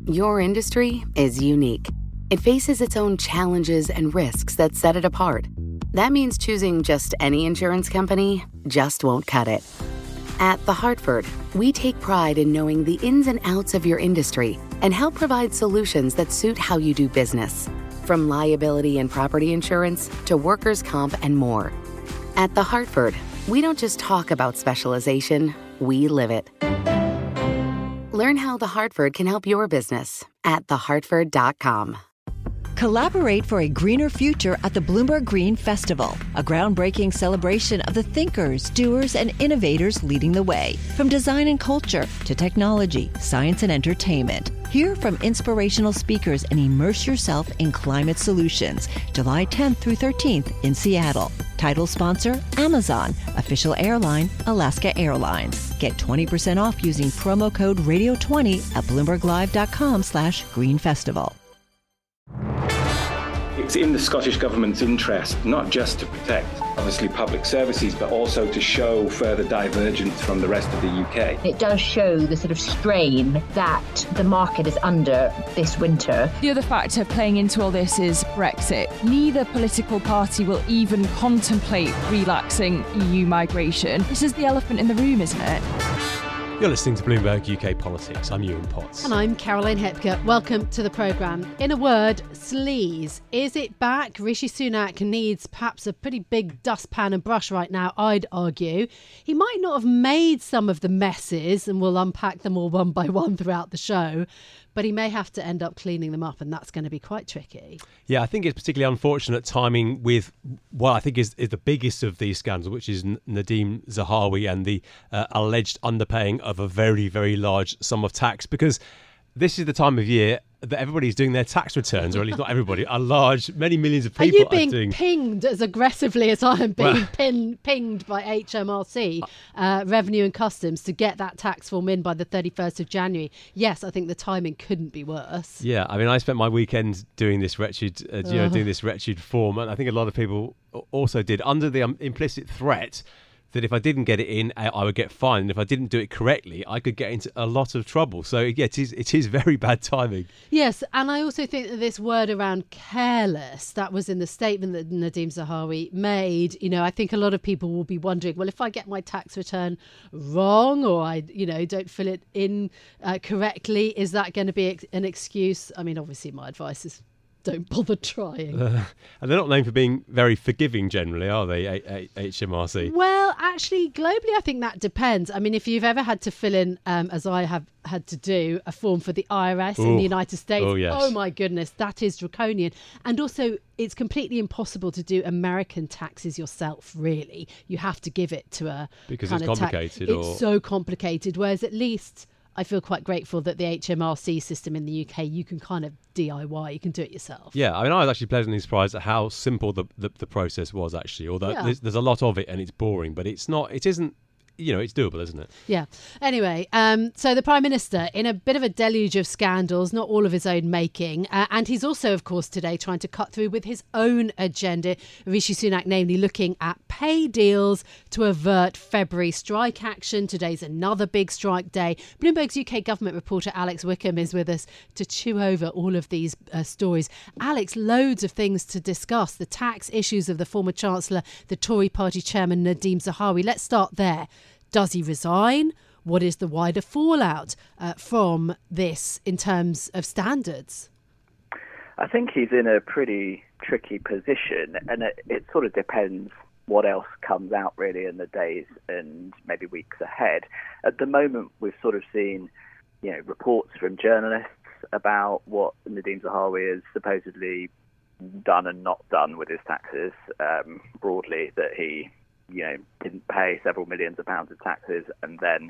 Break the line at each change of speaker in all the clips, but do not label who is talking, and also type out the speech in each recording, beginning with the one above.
Your industry is unique. It faces its own challenges and risks that set it apart. That means choosing just any insurance company just won't cut it. At The Hartford, we take pride in knowing the ins and outs of your industry and help provide solutions that suit how you do business. From liability and property insurance to workers' comp and more. At The Hartford, we don't just talk about specialization, we live it. Learn how The Hartford can help your business at thehartford.com.
Collaborate for a greener future at the Bloomberg Green Festival, a groundbreaking celebration of the thinkers, doers, and innovators leading the way. From design and culture to technology, science, and entertainment. Hear from inspirational speakers and immerse yourself in climate solutions. July 10th through 13th in Seattle. Title sponsor, Amazon. Official airline, Alaska Airlines. Get 20% off using promo code Radio20 at BloombergLive.com/greenfestival.
It's in the Scottish Government's interest not just to protect, obviously, public services, but also to show further divergence from the rest of the UK.
It does show the sort of strain that the market is under this winter.
The other factor playing into all this is Brexit. Neither political party will even contemplate relaxing EU migration. This is the elephant in the room, isn't it?
You're listening to Bloomberg UK Politics. I'm Ewan Potts.
And I'm Caroline Hepker. Welcome to the programme. In a word, sleaze. Is it back? Rishi Sunak needs perhaps a pretty big dustpan and brush right now, I'd argue. He might not have made some of the messes, and we'll unpack them all one by one throughout the show, but he may have to end up cleaning them up, and that's going to be quite tricky.
Yeah, I think it's particularly unfortunate timing with what I think is the biggest of these scandals, which is Nadeem Zahawi and the alleged underpaying of a very, very large sum of tax, because this is the time of year that everybody's doing their tax returns, or at least not everybody, many millions of people
are being pinged as aggressively as I am being pinged by HMRC, Revenue and Customs, to get that tax form in by the 31st of January? Yes, I think the timing couldn't be worse.
Yeah, I mean, I spent my weekend doing this wretched, doing this wretched form, and I think a lot of people also did, under the implicit threat that if I didn't get it in, I would get fined. And if I didn't do it correctly, I could get into a lot of trouble. So, yeah, it is very bad timing.
Yes, and I also think that this word around careless, that was in the statement that Nadeem Zahawi made. You know, I think a lot of people will be wondering, well, if I get my tax return wrong, or I, don't fill it in correctly, is that going to be an excuse? I mean, obviously my advice is don't bother trying.
And they're not known for being very forgiving generally, are they, HMRC?
Well, actually, globally, I think that depends. I mean, if you've ever had to fill in, as I have had to do, a form for the IRS in the United States, oh my goodness, that is draconian. And also, it's completely impossible to do American taxes yourself, really. You have to give it to a
because it's complicated.
It's so complicated, whereas at least I feel quite grateful that the HMRC system in the UK, you can kind of DIY, you can do it yourself.
Yeah, I mean, I was actually pleasantly surprised at how simple the process was, actually, although there's a lot of it and it's boring, but it isn't, it's doable, isn't it?
Yeah. Anyway, so the Prime Minister, in a bit of a deluge of scandals, not all of his own making, and he's also, of course, today trying to cut through with his own agenda, Rishi Sunak, namely looking at pay deals to avert February strike action. Today's another big strike day. Bloomberg's UK government reporter Alex Wickham is with us to chew over all of these stories. Alex, loads of things to discuss. The tax issues of the former Chancellor, the Tory party chairman Nadeem Zahawi. Let's start there. Does he resign? What is the wider fallout from this in terms of standards?
I think he's in a pretty tricky position, and it sort of depends what else comes out really in the days and maybe weeks ahead. At the moment, we've sort of seen, reports from journalists about what Nadeem Zahawi has supposedly done and not done with his taxes, broadly, that he didn't pay several millions of pounds of taxes, and then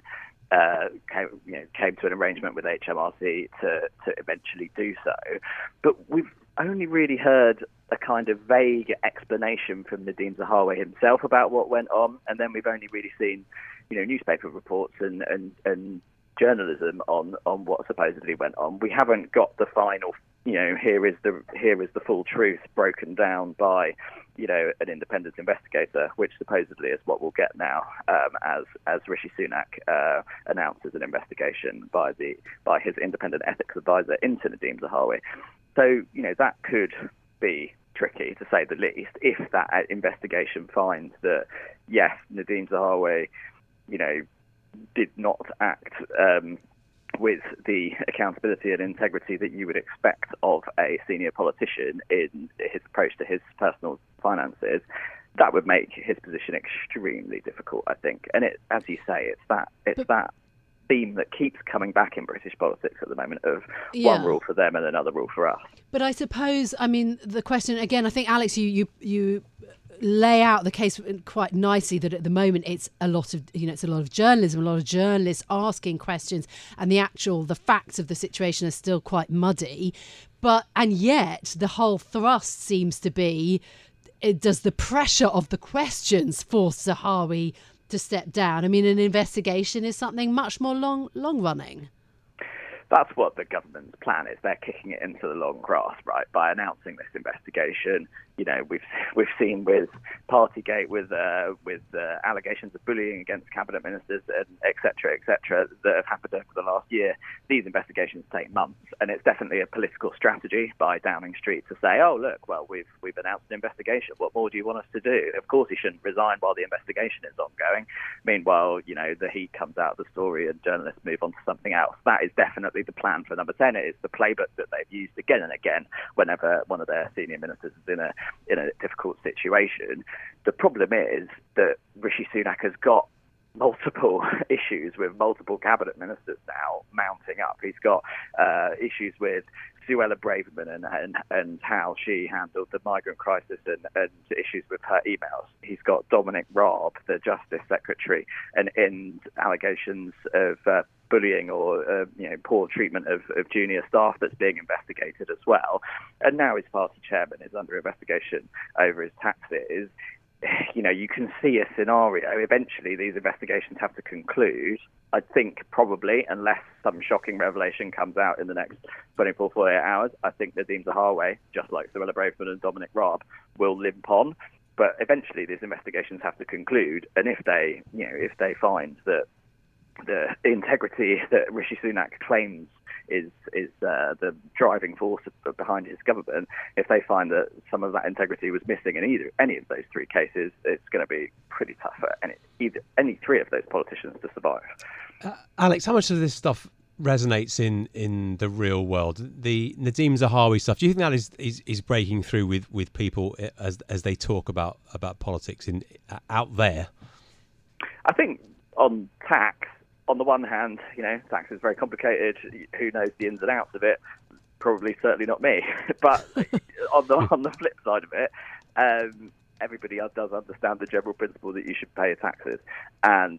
came to an arrangement with HMRC to eventually do so. But we've only really heard a kind of vague explanation from Nadeem Zahawi himself about what went on, and then we've only really seen, newspaper reports and journalism on what supposedly went on. We haven't got the final, here is the full truth broken down by an independent investigator, which supposedly is what we'll get now, as Rishi Sunak announces an investigation by his independent ethics advisor into Nadhim Zahawi. So, that could be tricky, to say the least, if that investigation finds that, yes, Nadhim Zahawi, did not act with the accountability and integrity that you would expect of a senior politician in his approach to his personal finances. That would make his position extremely difficult, I think. And as you say, it's that theme that keeps coming back in British politics at the moment of one rule for them and another rule for us. But
I suppose, the question again, I think, Alex, you lay out the case quite nicely, that at the moment it's a lot of journalism, a lot of journalists asking questions, and the facts of the situation are still quite muddy. And yet the whole thrust seems to be, does the pressure of the questions force Zahawi to step down? An investigation is something much more long running.
That's what the government's plan is. They're kicking it into the long grass, right, by announcing this investigation. We've seen with Partygate, with allegations of bullying against cabinet ministers, and et cetera, that have happened over the last year. These investigations take months, and it's definitely a political strategy by Downing Street to say, "Oh, look, well, we've announced an investigation. What more do you want us to do?" Of course, he shouldn't resign while the investigation is ongoing. Meanwhile, the heat comes out of the story and journalists move on to something else. That is definitely the plan for Number 10. It is the playbook that they've used again and again whenever one of their senior ministers is in a difficult situation. The problem is that Rishi Sunak has got multiple issues with multiple cabinet ministers now mounting up. He's got issues with Suella Braverman and how she handled the migrant crisis and issues with her emails. He's got Dominic Raab, the Justice Secretary, and allegations of bullying or poor treatment of junior staff that's being investigated as well. And now his party chairman is under investigation over his taxes. You can see a scenario. Eventually, these investigations have to conclude. I think probably, unless some shocking revelation comes out in the next 24, 48 hours, I think Nadhim Zahawi, just like Suella Braverman and Dominic Raab, will limp on. But eventually, these investigations have to conclude. And if they find that the integrity that Rishi Sunak claims is the driving force behind his government, if they find that some of that integrity was missing in any of those three cases, it's going to be pretty tough for any three of those politicians to survive.
Alex, how much of this stuff resonates in the real world? The Nadhim Zahawi stuff, do you think that is breaking through with people as they talk about politics out there?
I think on tax, on the one hand, tax is very complicated. Who knows the ins and outs of it? Probably, certainly not me. But on the flip side of it, everybody does understand the general principle that you should pay your taxes. And,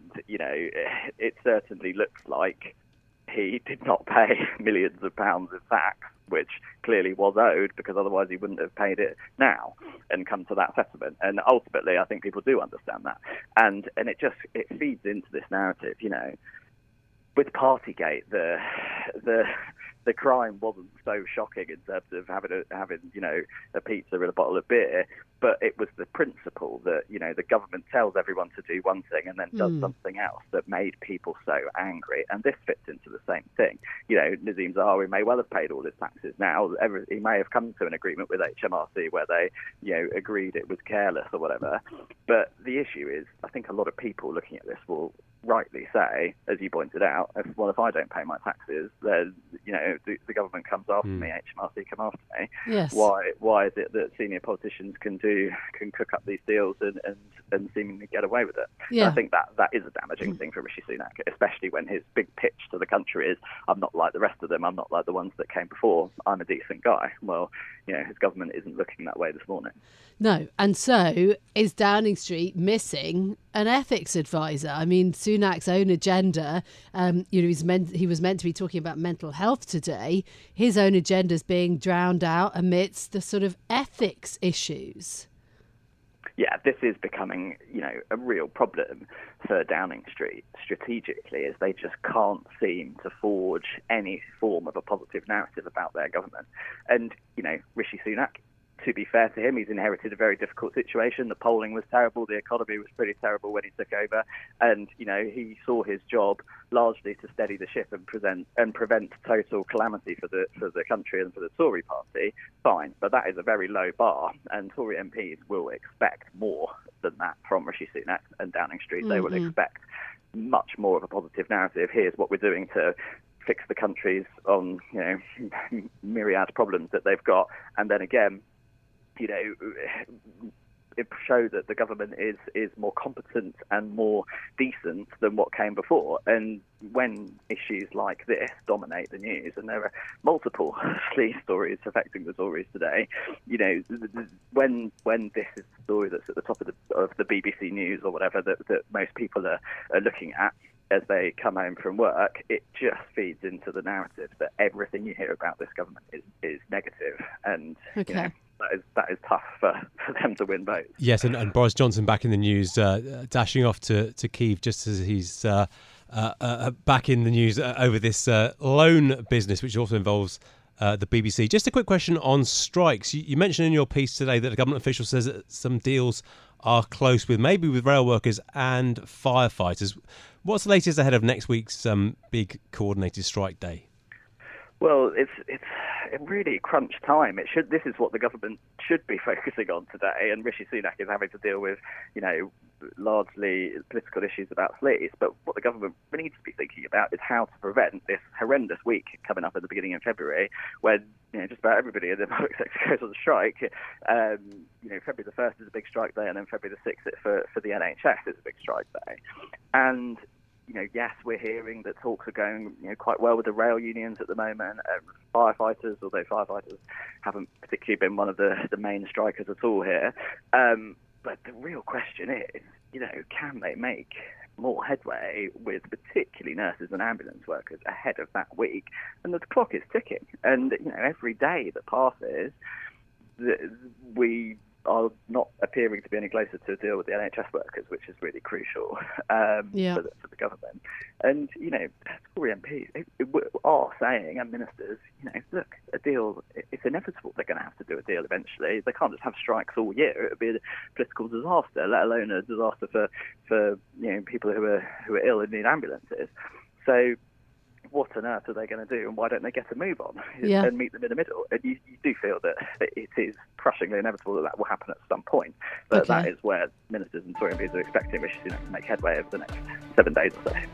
it certainly looks like he did not pay millions of pounds of tax, which clearly was owed, because otherwise he wouldn't have paid it now and come to that settlement. And ultimately, I think people do understand that. And it feeds into this narrative, with Partygate, the crime wasn't so shocking in terms of having a pizza and a bottle of beer, but it was the principle that the government tells everyone to do one thing and then does something else that made people so angry. And this fits into the same thing. Nadhim Zahawi may well have paid all his taxes now. He may have come to an agreement with HMRC where they agreed it was careless or whatever. But the issue is, I think a lot of people looking at this will rightly say, as you pointed out, if I don't pay my taxes, then the government comes after me, HMRC come after me.
Yes.
Why is it that senior politicians can cook up these deals and seemingly get away with it? Yeah. I think that is a damaging thing for Rishi Sunak, especially when his big pitch to the country is, I'm not like the rest of them, I'm not like the ones that came before, I'm a decent guy. Well, his government isn't looking that way this morning.
No, and so is Downing Street missing an ethics advisor? Sunak's own agenda, he was meant to be talking about mental health today. His own agenda is being drowned out amidst the sort of ethics issues.
Yeah, this is becoming, a real problem for Downing Street strategically, as they just can't seem to forge any form of a positive narrative about their government. And, Rishi Sunak, to be fair to him, he's inherited a very difficult situation. The polling was terrible. The economy was pretty terrible when he took over. And, he saw his job largely to steady the ship and prevent total calamity for the country and for the Tory party. Fine. But that is a very low bar. And Tory MPs will expect more than that from Rishi Sunak and Downing Street. Mm-hmm. They will expect much more of a positive narrative. Here's what we're doing to fix the country's on myriad problems that they've got, and then again, it showed that the government is more competent and more decent than what came before. And when issues like this dominate the news, and there are multiple sleaze stories affecting the Tories today, when this is the story that's at the top of the BBC News or whatever that most people are looking at as they come home from work, it just feeds into the narrative that everything you hear about this government is negative. And that is tough for them to win votes.
Yes, and Boris Johnson back in the news, dashing off to Kyiv just as he's back in the news over this loan business, which also involves the BBC. Just a quick question on strikes. You mentioned in your piece today that a government official says that some deals are close with rail workers and firefighters. What's the latest ahead of next week's big coordinated strike day?
Well, it's really crunch time. This is what the government should be focusing on today, and Rishi Sunak is having to deal with, largely political issues about sleaze. But what the government needs to be thinking about is how to prevent this horrendous week coming up at the beginning of February, when just about everybody in the public sector goes on strike. February the 1st is a big strike day, and then February the 6th for the NHS is a big strike day, and yes, we're hearing that talks are going quite well with the rail unions at the moment. Firefighters, although firefighters haven't particularly been one of the main strikers at all here. But the real question is, can they make more headway with particularly nurses and ambulance workers ahead of that week? And the clock is ticking. And, every day that passes, we are not appearing to be any closer to a deal with the NHS workers, which is really crucial for the government. And, Tory MPs are saying, and ministers, look, a deal, it's inevitable they're going to have to do a deal eventually. They can't just have strikes all year. It would be a political disaster, let alone a disaster for people who are ill and need ambulances. So what on earth are they going to do, and why don't they get a move on and meet them in the middle? And you do feel that it is crushingly inevitable that will happen at some point. But that is where ministers and Tory MPs are expecting Rishi Sunak to make headway over the next 7 days or so.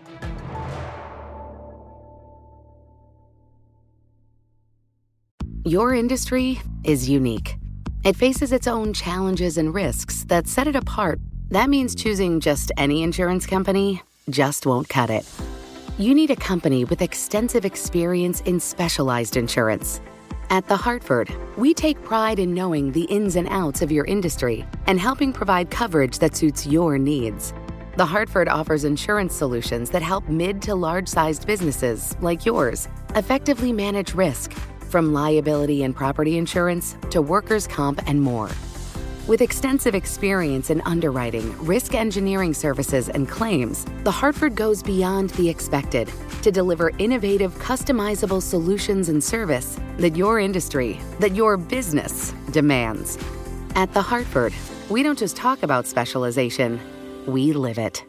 Your industry is unique. It faces its own challenges and risks that set it apart. That means choosing just any insurance company just won't cut it. You need a company with extensive experience in specialized insurance. At The Hartford, we take pride in knowing the ins and outs of your industry and helping provide coverage that suits your needs. The Hartford offers insurance solutions that help mid to large-sized businesses like yours effectively manage risk, from liability and property insurance to workers' comp and more. With extensive experience in underwriting, risk engineering services, and claims, The Hartford goes beyond the expected to deliver innovative, customizable solutions and service that your industry, that your business demands. At The Hartford, we don't just talk about specialization, we live it.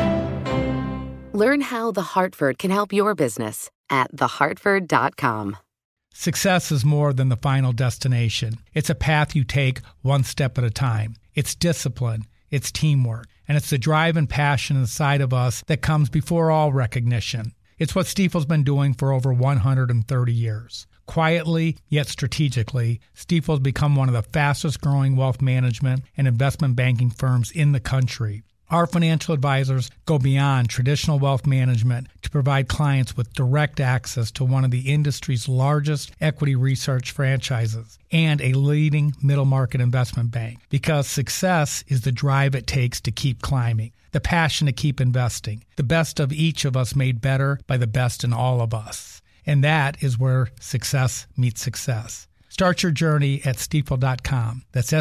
Learn how The Hartford can help your business at thehartford.com.
Success is more than the final destination. It's a path you take one step at a time. It's discipline, it's teamwork, and it's the drive and passion inside of us that comes before all recognition. It's what Stifel's been doing for over 130 years. Quietly, yet strategically, Stifel's become one of the fastest growing wealth management and investment banking firms in the country. Our financial advisors go beyond traditional wealth management to provide clients with direct access to one of the industry's largest equity research franchises and a leading middle market investment bank. Because success is the drive it takes to keep climbing, the passion to keep investing, the best of each of us made better by the best in all of us. And that is where success meets success. Start your journey at Stifel.com. That's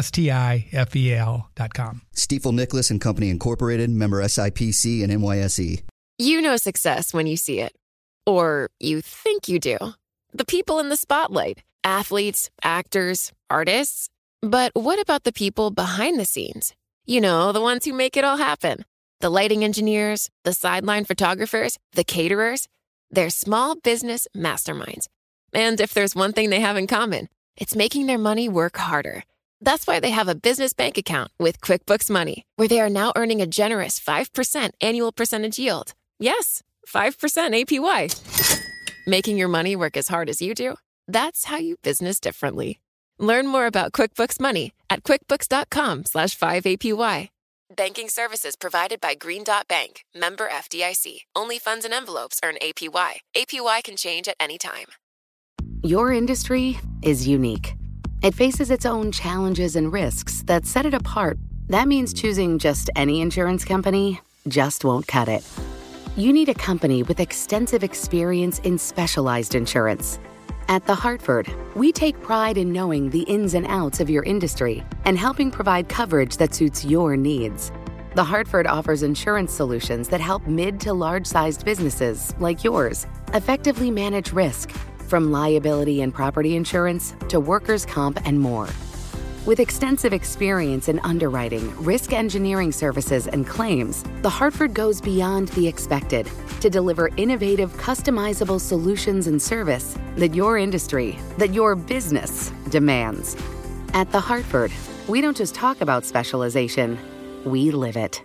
STIFEL.com.
Stifel Nicholas and Company Incorporated, member SIPC and NYSE.
You know success when you see it. Or you think you do. The people in the spotlight. Athletes, actors, artists. But what about the people behind the scenes? You know, the ones who make it all happen. The lighting engineers, the sideline photographers, the caterers. They're small business masterminds. And if there's one thing they have in common, it's making their money work harder. That's why they have a business bank account with QuickBooks Money, where they are now earning a generous 5% annual percentage yield. Yes, 5% APY. Making your money work as hard as you do? That's how you business differently. Learn more about QuickBooks Money at quickbooks.com/5APY. Banking services provided by Green Dot Bank, member FDIC. Only funds and envelopes earn APY. APY can change at any time.
Your industry is unique. It faces its own challenges and risks that set it apart. That means choosing just any insurance company just won't cut it. You need a company with extensive experience in specialized insurance. At The Hartford, we take pride in knowing the ins and outs of your industry and helping provide coverage that suits your needs. The Hartford offers insurance solutions that help mid to large-sized businesses like yours effectively manage risk, from liability and property insurance to workers' comp and more. With extensive experience in underwriting, risk engineering services, and claims, The Hartford goes beyond the expected to deliver innovative, customizable solutions and service that your industry, that your business demands. At The Hartford, we don't just talk about specialization, we live it.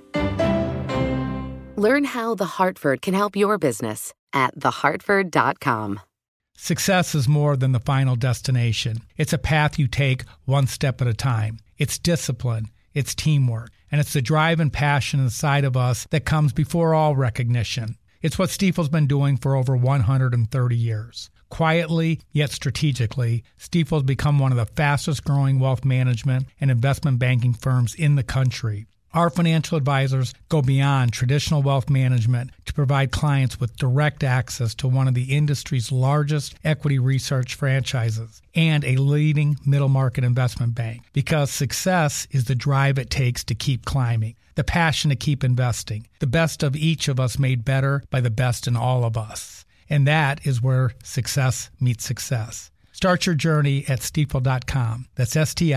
Learn how The Hartford can help your business at thehartford.com.
Success is more than the final destination. It's a path you take one step at a time. It's discipline, it's teamwork, and it's the drive and passion inside of us that comes before all recognition. It's what Stifel's been doing for over 130 years. Quietly, yet strategically, Stifel's become one of the fastest growing wealth management and investment banking firms in the country. Our financial advisors go beyond traditional wealth management to provide clients with direct access to one of the industry's largest equity research franchises and a leading middle market investment bank, because success is the drive it takes to keep climbing, the passion to keep investing, the best of each of us made better by the best in all of us. And that is where success meets success. Start your journey at Stifel.com. That's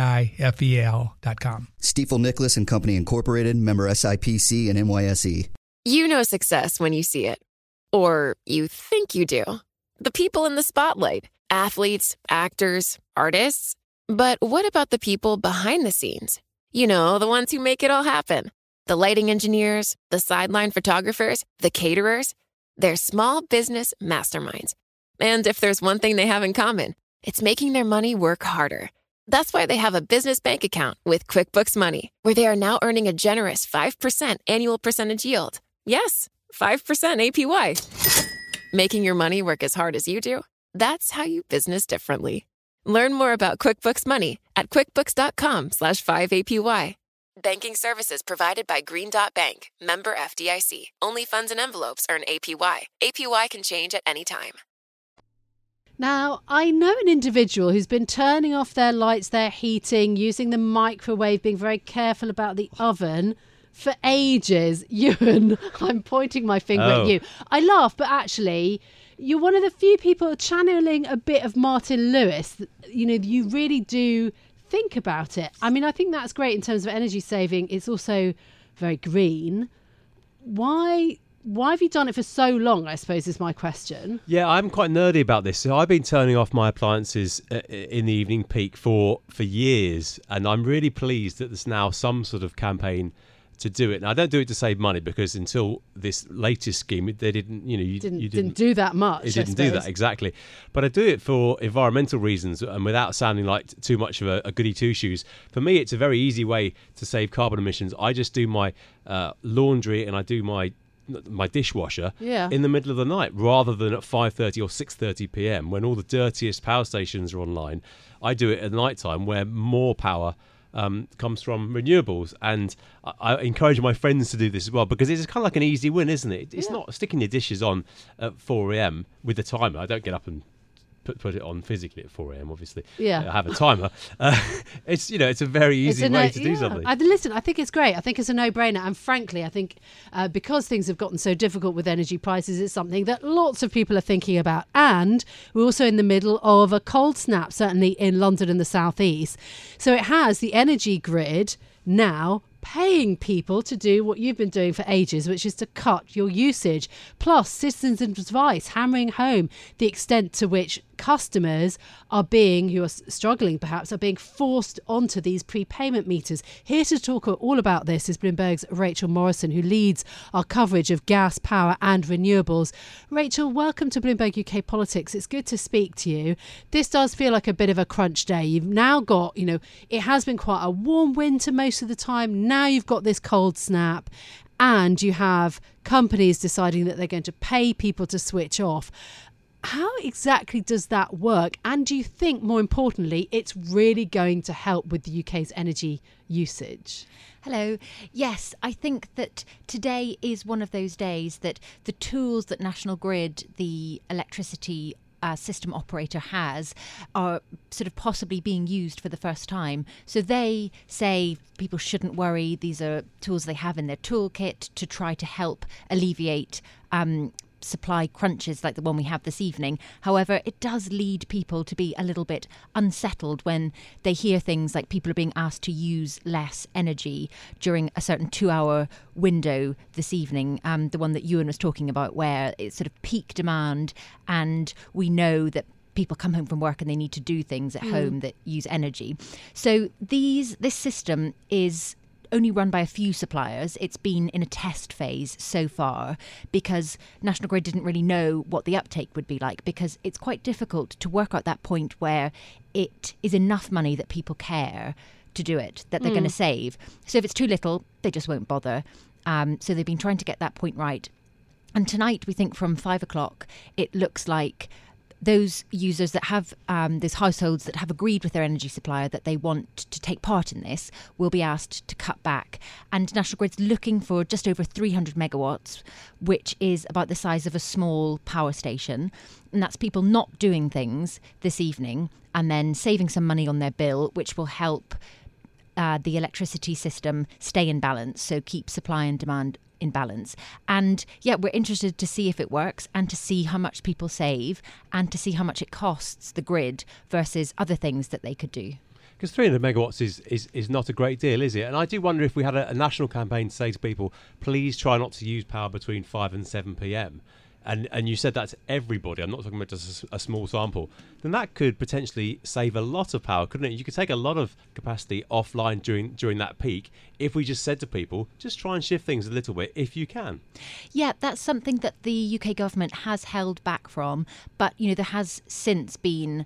Stifel.com.
Stifel Nicholas and Company Incorporated, member SIPC and NYSE.
You know success when you see it. Or you think you do. The people in the spotlight. Athletes, actors, artists. But what about the people behind the scenes? You know, the ones who make it all happen. The lighting engineers, the sideline photographers, the caterers. They're small business masterminds. And if there's one thing they have in common, it's making their money work harder. That's why they have a business bank account with QuickBooks Money, where they are now earning a generous 5% annual percentage yield. Yes, 5% APY. Making your money work as hard as you do? That's how you business differently. Learn more about QuickBooks Money at quickbooks.com/5APY. Banking services provided by Green Dot Bank, member FDIC. Only funds and envelopes earn APY. APY can change at any time.
Now, I know an individual who's been turning off their lights, their heating, using the microwave, being very careful about the oven for ages. Ewan, I'm pointing my finger at you. I laugh, but actually, you're one of the few people channeling a bit of Martin Lewis. You know, you really do think about it. I mean, I think that's great in terms of energy saving. It's also very green. Why have you done it for so long, I suppose, is my question.
Yeah, I'm quite nerdy about this. So I've been turning off my appliances in the evening peak for years, and I'm really pleased that there's now some sort of campaign to do it. Now, I don't do it to save money, because until this latest scheme, they didn't, you didn't
do that much.
It didn't do that, exactly. But I do it for environmental reasons, and without sounding like too much of a goody two-shoes. For me, it's a very easy way to save carbon emissions. I just do my laundry and I do my dishwasher in the middle of the night, rather than at 5:30 or 6:30 p.m. when all the dirtiest power stations are online. I do it at night time, where more power comes from renewables, and I encourage my friends to do this as well, because it's kind of like an easy win, isn't it? It's not sticking your dishes on at 4 a.m. with the timer. I don't get up and put it on physically at 4 a.m. Obviously, have a timer. It's a very easy way to do something.
Listen, I think it's great. I think it's a no-brainer, and frankly, I think because things have gotten so difficult with energy prices, it's something that lots of people are thinking about. And we're also in the middle of a cold snap, certainly in London and the southeast. So it has the energy grid now paying people to do what you've been doing for ages, which is to cut your usage. Plus, Citizens Advice hammering home the extent to which customers who are struggling perhaps, are being forced onto these prepayment meters. Here to talk all about this is Bloomberg's Rachel Morrison, who leads our coverage of gas, power and renewables. Rachel, welcome to Bloomberg UK Politics. It's good to speak to you. This does feel like a bit of a crunch day. You've now got, it has been quite a warm winter most of the time. Now you've got this cold snap and you have companies deciding that they're going to pay people to switch off. How exactly does that work? And do you think, more importantly, it's really going to help with the UK's energy usage?
Hello. Yes, I think that today is one of those days that the tools that National Grid, the electricity system operator, has are sort of possibly being used for the first time. So they say people shouldn't worry. These are tools they have in their toolkit to try to help alleviate supply crunches like the one we have this evening. However, it does lead people to be a little bit unsettled when they hear things like people are being asked to use less energy during a certain 2-hour window this evening, the one that Ewan was talking about, where it's sort of peak demand, and we know that people come home from work and they need to do things at home that use energy. So this system is only run by a few suppliers. It's been in a test phase so far because National Grid didn't really know what the uptake would be like, because it's quite difficult to work out that point where it is enough money that people care to do it, that they're going to save. So if it's too little, they just won't bother. So they've been trying to get that point right. And tonight, we think from 5 o'clock, it looks like those users that have, those households that have agreed with their energy supplier that they want to take part in this will be asked to cut back. And National Grid's looking for just over 300 megawatts, which is about the size of a small power station. And that's people not doing things this evening and then saving some money on their bill, which will help the electricity system stay in balance, so keep supply and demand in balance. And we're interested to see if it works and to see how much people save and to see how much it costs the grid versus other things that they could do.
Because 300 megawatts is not a great deal, is it? And I do wonder if we had a national campaign to say to people, please try not to use power between 5 and 7 p.m. And you said that to everybody, I'm not talking about just a small sample, then that could potentially save a lot of power, couldn't it? You could take a lot of capacity offline during that peak if we just said to people, just try and shift things a little bit if you can.
Yeah, that's something that the UK government has held back from, but there has since been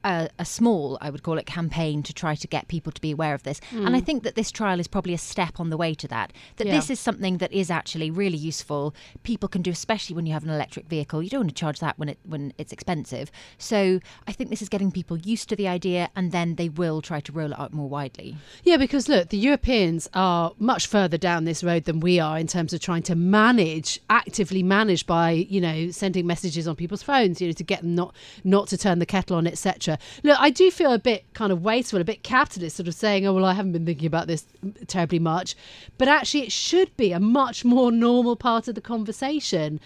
a small, I would call it, campaign to try to get people to be aware of this. And I think that this trial is probably a step on the way to that. This is something that is actually really useful. People can do, especially when you have an electric vehicle. You don't want to charge that when it's expensive. So I think this is getting people used to the idea, and then they will try to roll it out more widely. Yeah, because look, the Europeans are much further down this road than we are in terms of trying to actively manage by, sending messages on people's phones, to get them not to turn the kettle on, etc. Look, I do feel a bit kind of wasteful, a bit capitalist, sort of saying, oh, well, I haven't been thinking about this terribly much. But actually, it should be a much more normal part of the conversation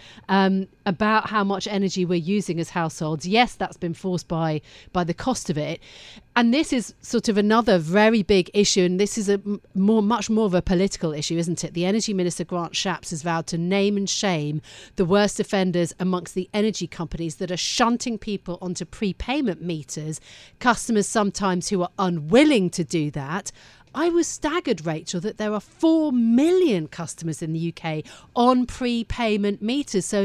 about how much energy we're using as households. Yes, that's been forced by the cost of it. And this is sort of another very big issue, and this is much more of a political issue, isn't it? The Energy Minister, Grant Shapps, has vowed to name and shame the worst offenders amongst the energy companies that are shunting people onto prepayment meters, customers sometimes who are unwilling to do that. I was staggered, Rachel, that there are 4 million customers in the UK on prepayment meters. So,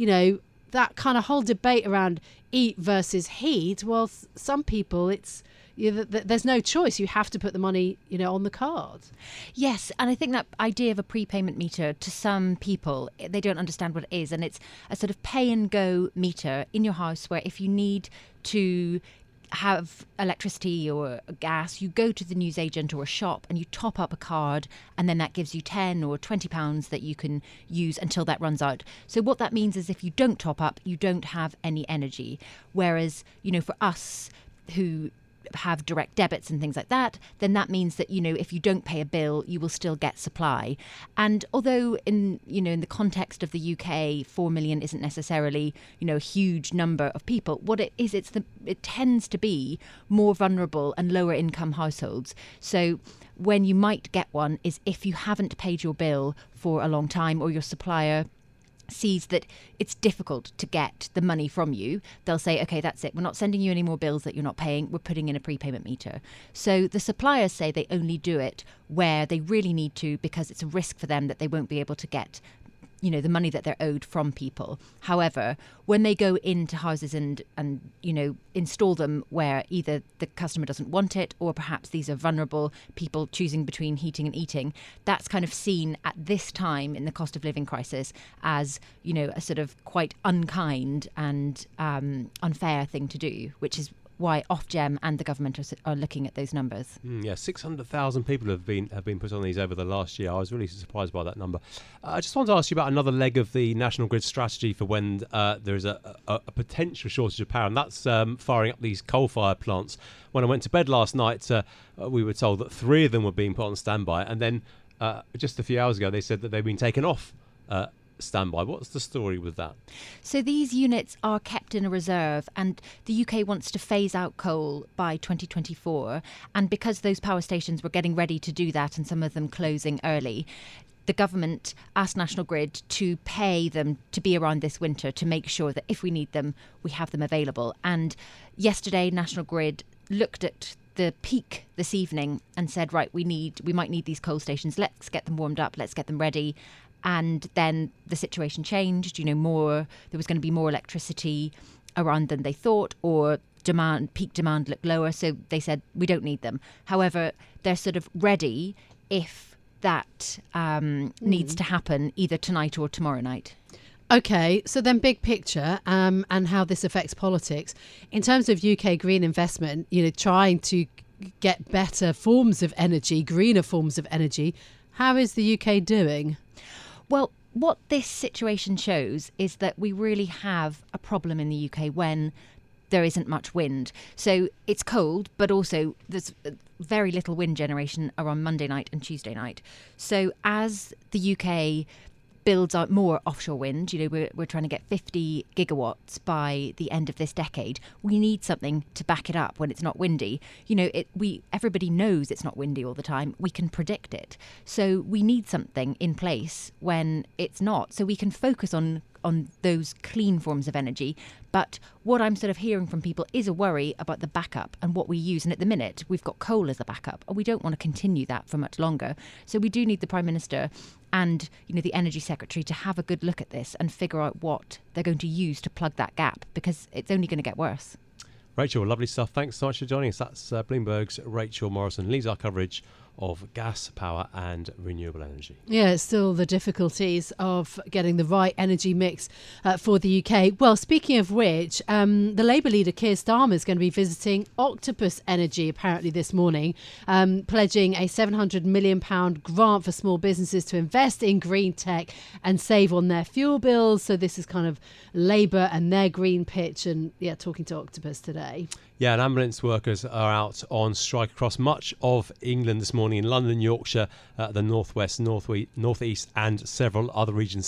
that kind of whole debate around eat versus heat, well, some people, it's there's no choice. You have to put the money, on the card. Yes, and I think that idea of a prepayment meter, to some people, they don't understand what it is, and it's a sort of pay and go meter in your house where if you need to have electricity or gas, you go to the newsagent or a shop and you top up a card, and then that gives you £10 or £20 that you can use until that runs out. So what that means is if you don't top up, you don't have any energy. Whereas, for us who have direct debits and things like that, then that means that, if you don't pay a bill, you will still get supply. And although in the context of the UK, 4 million isn't necessarily, a huge number of people, what it is, it tends to be more vulnerable and lower income households. So when you might get one is if you haven't paid your bill for a long time, or your supplier sees that it's difficult to get the money from you, they'll say, okay, that's it. We're not sending you any more bills that you're not paying. We're putting in a prepayment meter. So the suppliers say they only do it where they really need to, because it's a risk for them that they won't be able to get the money that they're owed from people. However, when they go into houses and install them where either the customer doesn't want it, or perhaps these are vulnerable people choosing between heating and eating, that's kind of seen at this time in the cost of living crisis as, a sort of quite unkind and unfair thing to do, which is why Ofgem and the government are looking at those numbers.
600,000 people have been put on these over the last year. I was really surprised by that number. I just want to ask you about another leg of the National Grid strategy for when there is a potential shortage of power, and that's firing up these coal-fired plants. When I went to bed last night, we were told that 3 of them were being put on standby, and then just a few hours ago they said that they've been taken off standby. What's the story with that?
So these units are kept in a reserve, and the UK wants to phase out coal by 2024. And because those power stations were getting ready to do that, and some of them closing early, the government asked National Grid to pay them to be around this winter to make sure that if we need them, we have them available. And yesterday, National Grid looked at the peak this evening and said, right, we might need these coal stations. Let's get them warmed up. Let's get them ready. And then the situation changed. There was going to be more electricity around than they thought, or peak demand looked lower. So they said, we don't need them. However, they're sort of ready if that needs to happen either tonight or tomorrow night.
Okay, so then big picture and how this affects politics. In terms of UK green investment, trying to get better forms of energy, greener forms of energy, how is the UK doing?
Well, what this situation shows is that we really have a problem in the UK when there isn't much wind. So it's cold, but also there's very little wind generation around Monday night and Tuesday night. So as the UK builds out more offshore wind, we're trying to get 50 gigawatts by the end of this decade. We need something to back it up when it's not windy. Everybody knows it's not windy all the time. We can predict it. So we need something in place when it's not, so we can focus on those clean forms of energy. But what I'm sort of hearing from people is a worry about the backup and what we use. And at the minute, we've got coal as a backup, and we don't want to continue that for much longer. So we do need the Prime Minister and the Energy Secretary to have a good look at this and figure out what they're going to use to plug that gap, because it's only going to get worse.
Rachel, lovely stuff. Thanks so much for joining us. That's Bloomberg's Rachel Morrison. Leads our coverage of gas, power and renewable energy.
Yeah, it's still the difficulties of getting the right energy mix for the UK. Well, speaking of which, the Labour leader Keir Starmer is going to be visiting Octopus Energy apparently this morning, pledging a £700 million grant for small businesses to invest in green tech and save on their fuel bills. So this is kind of Labour and their green pitch, and talking to Octopus today.
Yeah, and ambulance workers are out on strike across much of England this morning in London, Yorkshire, the northwest, northeast and several other regions.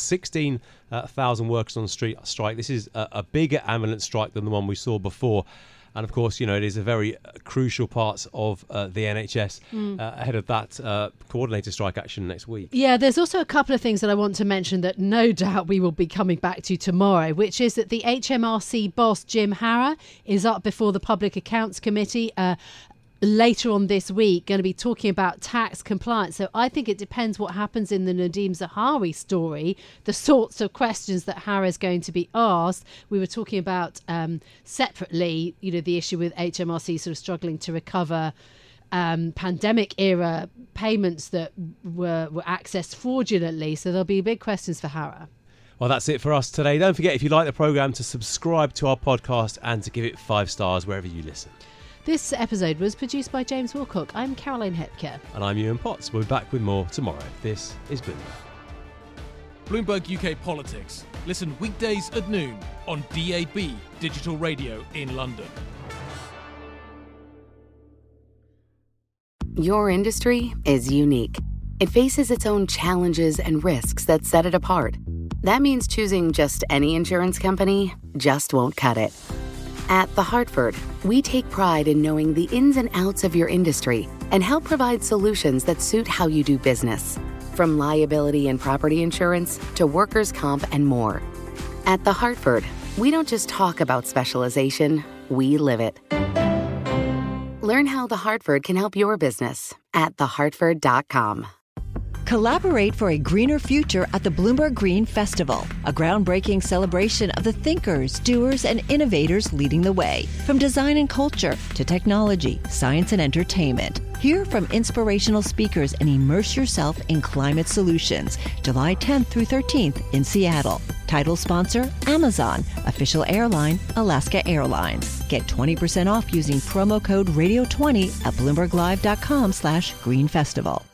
16,000 workers on strike. This is a bigger ambulance strike than the one we saw before. And of course, it is a very crucial part of the NHS ahead of that coordinated strike action next week. Yeah,
there's also a couple of things that I want to mention that no doubt we will be coming back to tomorrow, which is that the HMRC boss, Jim Harrer, is up before the Public Accounts Committee later on this week, going to be talking about tax compliance. So I think it depends what happens in the Nadeem Zahawi story, the sorts of questions that Harrer is going to be asked. We were talking about separately, the issue with HMRC sort of struggling to recover pandemic era payments that were accessed fraudulently. So there'll be big questions for Harrer.
Well, that's it for us today. Don't forget, if you like the programme, to subscribe to our podcast and to give it 5 stars wherever you listen.
This episode was produced by James Wilcock. I'm Caroline Hepker.
And I'm Ewan Potts. We'll be back with more tomorrow. This is Bloomberg.
Bloomberg UK Politics. Listen weekdays at noon on DAB Digital Radio in London.
Your industry is unique. It faces its own challenges and risks that set it apart. That means choosing just any insurance company just won't cut it. At The Hartford, we take pride in knowing the ins and outs of your industry and help provide solutions that suit how you do business. From liability and property insurance to workers' comp and more. At The Hartford, we don't just talk about specialization, we live it. Learn how The Hartford can help your business at thehartford.com.
Collaborate for a greener future at the Bloomberg Green Festival, a groundbreaking celebration of the thinkers, doers, and innovators leading the way. From design and culture to technology, science, and entertainment. Hear from inspirational speakers and immerse yourself in climate solutions. July 10th through 13th in Seattle. Title sponsor, Amazon. Official airline, Alaska Airlines. Get 20% off using promo code radio20 at bloomberglive.com/greenfestival.